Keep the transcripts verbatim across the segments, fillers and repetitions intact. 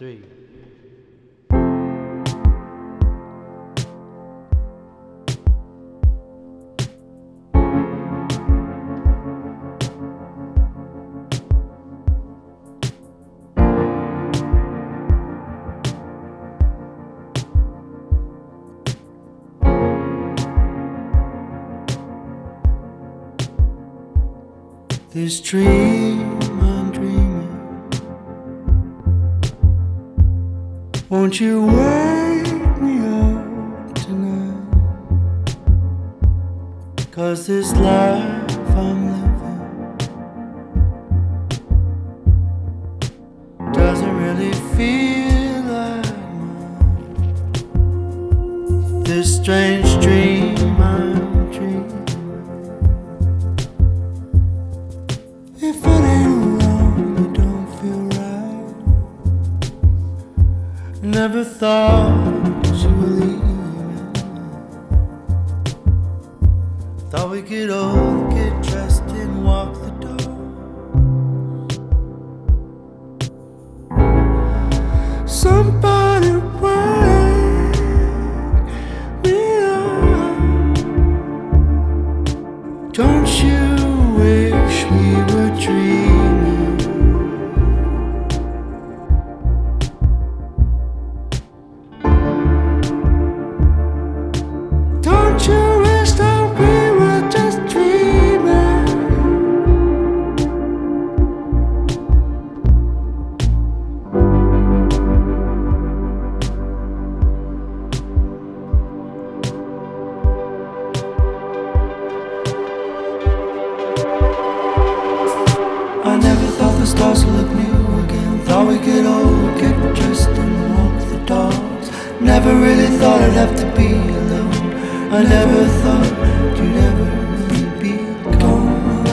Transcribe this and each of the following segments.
three. This dream I'm dreaming, won't you wake me up tonight? 'Cause this life I'm living doesn't really feel like mine. This strange dream I'm dreaming, if it ain't wrong, it don't feel right. Never thought you were leaving. Thought we could all get dressed and walk the door. Somebody wake me up. Don't you wish we were dreaming? Don't you wish that we were just dreaming? I never thought the stars would look new again. Thought we could all get dressed and walk the dogs. Never really thought I'd have to be alone. I never thought you'd ever really be gone.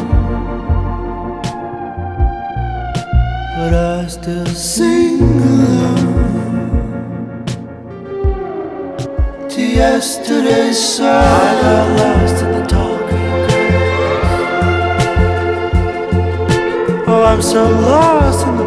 But I still sing along to yesterday's song. I got lost in the talking grass. Oh, I'm so lost in